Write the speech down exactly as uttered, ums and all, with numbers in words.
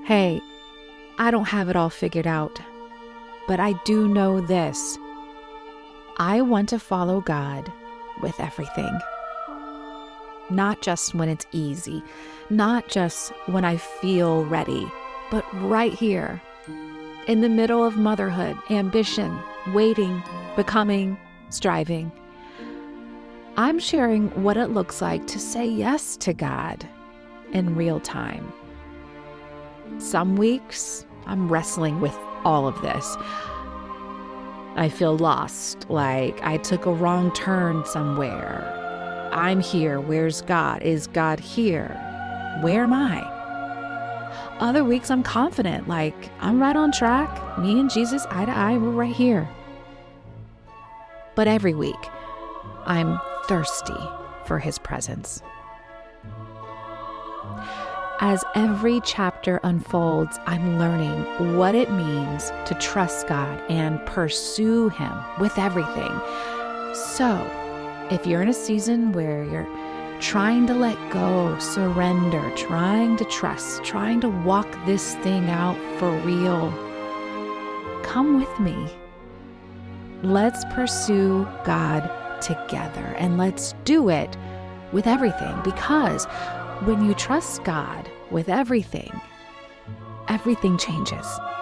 Hey, I don't have it all figured out, but I do know this. I want to follow God with everything. Not just when it's easy, not just when I feel ready, but right here, in the middle of motherhood, ambition, waiting, becoming, striving. I'm sharing what it looks like to say yes to God in real time. Some weeks, I'm wrestling with all of this. I feel lost, like I took a wrong turn somewhere. I'm here. Where's God? Is God here? Where am I? Other weeks, I'm confident, like I'm right on track. Me and Jesus, eye to eye, we're right here. But every week, I'm thirsty for His presence. As every chapter unfolds, I'm learning what it means to trust God and pursue Him with everything. So, if you're in a season where you're trying to let go, surrender, trying to trust, trying to walk this thing out for real, come with me. Let's pursue God together, and let's do it with everything, because when you trust God with everything, everything changes.